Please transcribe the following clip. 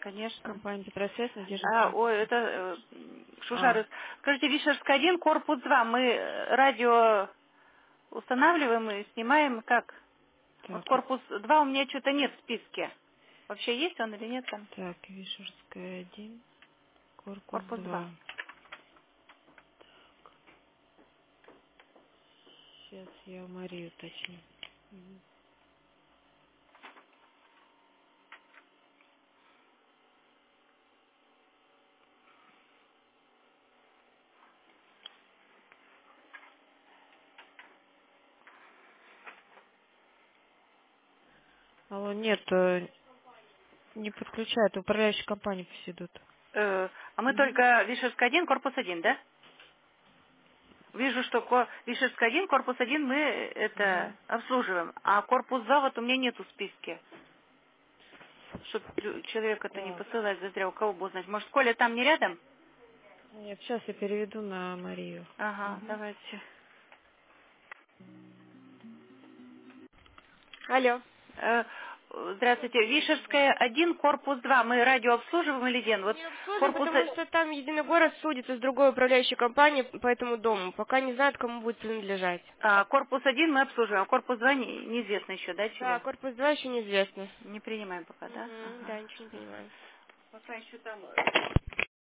Конечно. Компания Петросвязь, Надежда Михайловна. Ой, это А, Шушаров. Скажите, Вишерская 1, корпус 2. Мы радио устанавливаем и снимаем как? Вот так, корпус 2 у меня что-то нет в списке. Вообще есть он или нет там? так, Вишерская 1, корпус Корпус 2. 2. Сейчас я у Марии уточню. Мгм. Алло, нет, не подключают, управляющие компании пусть идут. А мы Мгм. только Вишерская 1, корпус 1, да? Вижу, что Вишерская 1, корпус 1 мы это Мгм. обслуживаем. А корпус 2 вот у меня нету в списке. Чтоб человек это не Так, посылать зазря, у кого бы узнать. Может, Коля там не рядом? нет, сейчас я переведу на Марию. Ага, Мгм. давайте. Алло. Э, Здравствуйте. Вишерская 1, корпус 2. Мы радио обслуживаем или нет? Вот Не обслуживаем, корпус... потому что там единый город судится с другой управляющей компанией по этому дому. Пока не знают, кому будет принадлежать. корпус 1 мы обслуживаем, а корпус 2 неизвестно еще, да, Да, чего? корпус 2 еще неизвестно. Не принимаем пока, да? Угу, Ага. да, ничего не понимаю. Пока еще там